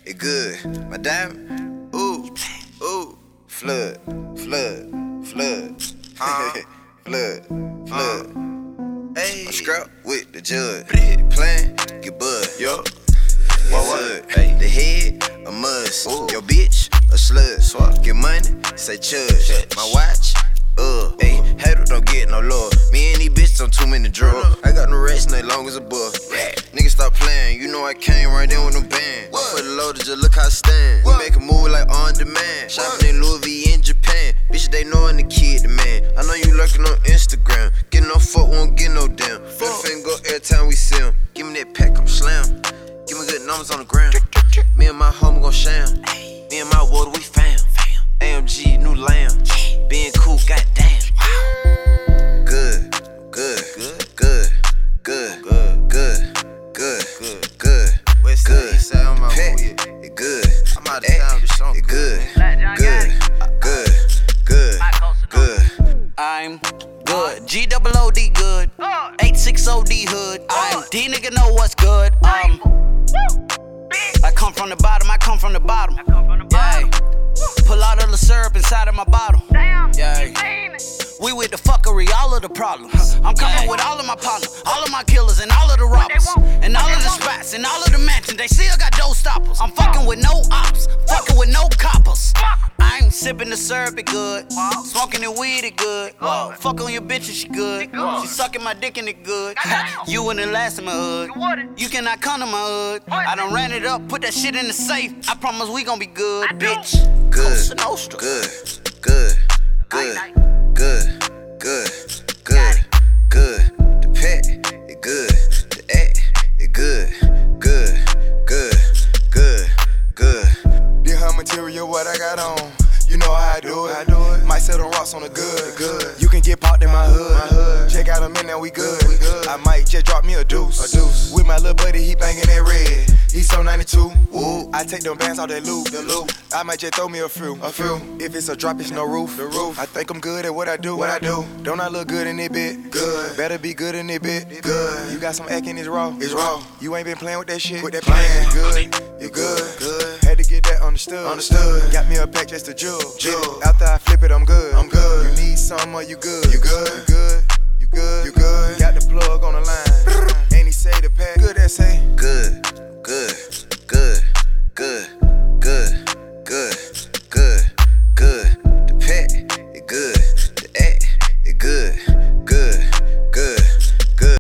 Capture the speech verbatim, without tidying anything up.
it good. My diamond, ooh, ooh, flood, flood, flood, uh-huh. flood, flood. Hey, I'm scrap with the judge. Plan, get bud, yo. What what? Hey, the head, a must. Ooh. Your bitch, a slut. Swap. Get money, say chudge. My watch, uh. Hey, hater don't get no love. Me and these bitches on too many drugs. I got no rest, no long as a buck. Nigga stop playing, you know I came right in with them bands. For the loader, just look how I stand. We make a move like on demand. Shopping in Louis V in Japan. Bitch, they knowin' the kid, the man. I know you lurking on Instagram. Get no fuck, won't get no damn. Better finna go every time we see him. Give me that pack, I'm slam. Give me good numbers on the ground. Me and my homie gon' sham. Me and my water, we fam. A M G, new lamb. Being cool, goddamn. Good, good, good, good, good, good, good, good, good. West side, east side, on my way. It good. I'm out of town, this song. It good, good, good, good, good. I'm good. G O O D good. eight six O D hood. I'm D nigga know what's good. Um. I come from the bottom, I come from the bottom. Yeah. Pull out all the syrup inside of my bottle. Yeah. We with the fuckery, all of the problems. I'm coming with all of my partners, all of my killers, and all of the robbers, and all of the spots, and all of the mansions. They still got door stoppers. I'm fucking with no ops, fucking with no coppers. I'm sipping the syrup, it good. Smoking the weed, it good. Fuck on your bitch, she good. She sucking my dick and it good. You wouldn't last in my hood. You cannot come to my hood. I done ran it up, put that shit in the safe. I promise we gon' be good, bitch. Good, good, good, good, good, good, good, good. The pet, it good. The act, it good, good, good, good, good. This her material, what I got on. You know how I do it. I do it. Might sell them rocks on the good. Good. You can get popped in my hood. My hood. Check out a minute, now we good. We good. I might just drop me a deuce. A deuce. With my little buddy, he banging that red. He so ninety-two. Ooh. I take them bands out that loop. The loop. I might just throw me a few. A few. If it's a drop, it's no roof. The roof. I think I'm good at what I do. What I do. Don't I look good in it, bit? Good. Better be good in it, bit. Good. You got some acting, it's raw. It's raw. You ain't been playing with that shit. With that plan. Good. You good. Good. Had to get that understood. Understood. Got me a pack just to jug. Jug. After I flip it, I'm good. I'm good. You need some or you good. You good. You good.